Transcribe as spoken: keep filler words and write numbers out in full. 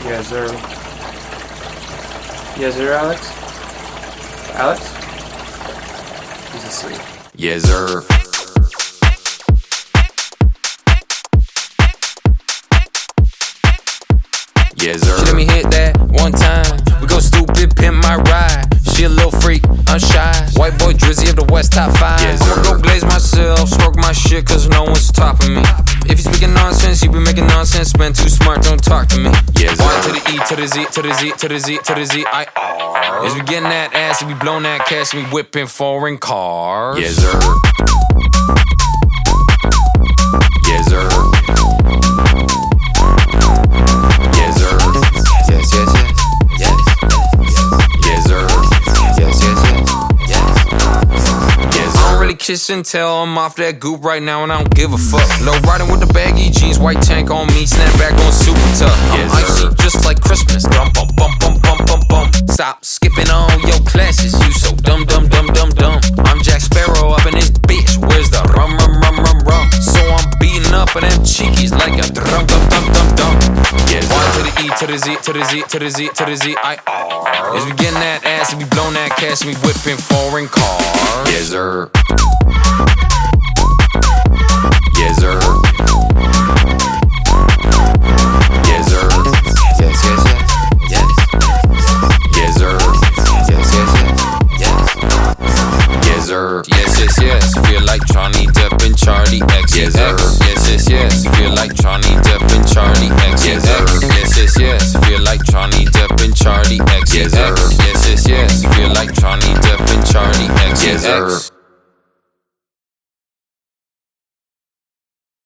Yes, sir. Yes, sir, Alex? Alex? He's asleep. Yes, sir. Yes, sir. She let me hit that one time. We go stupid, pimp my ride. She a little freak, unshy. White boy Drizzy of the West, top five. Yes, I'ma go blaze myself, smoke my shit, cause no one's topping me. If you speaking nonsense, you be making nonsense. Man, too smart, don't talk to me. Yes, Y to the E, to the Z, to the Z, to the Z, to the Z, I R. As we getting that ass, we blowing that cash, we whipping foreign cars. Yes, sir. Yes, sir. Yes, sir. Yes, yes, yes. Yes. Yes, sir. Yes, yes, yes. Yes. Yes, I don't really kiss and tell. I'm off that goop right now and I don't give a fuck. Low riding with the baggy jeans, white tank on me, snapback on super tough. I'm yes, icy just like Christmas. Bum, bum, bum, bum, bum, bum, bum. Stop skipping on your classes. You so dumb, dumb, dumb, dumb, dumb. I'm Jack Sparrow up in this bitch. Where's the rum, rum, rum, rum, rum? So I'm beating up on them cheekies like a drum, dum, dum, dum, dum. Yes, Y to the E, to the Z, to the Z, to the Z, to the Z, I R. As we getting that ass, we blowing that cash, we whipping foreign cars. Yes, sir. Yes, sir. Yes, sir. Yes, yes, yes. Yes. Yes, sir. Yes, yes, yes. Yes. Yes, sir. Yes, yes, yes. Feel like Johnny Depp and Charlie X. Yes, sir. Yes, yes, yes. Feel like Johnny Depp and Charlie X. Yes, sir. Yes, yes, yes. Feel like Johnny Depp and Charlie X. Yes, sir. Yes, yes, yes. Feel like Johnny Depp and Charlie X. Yes, sir.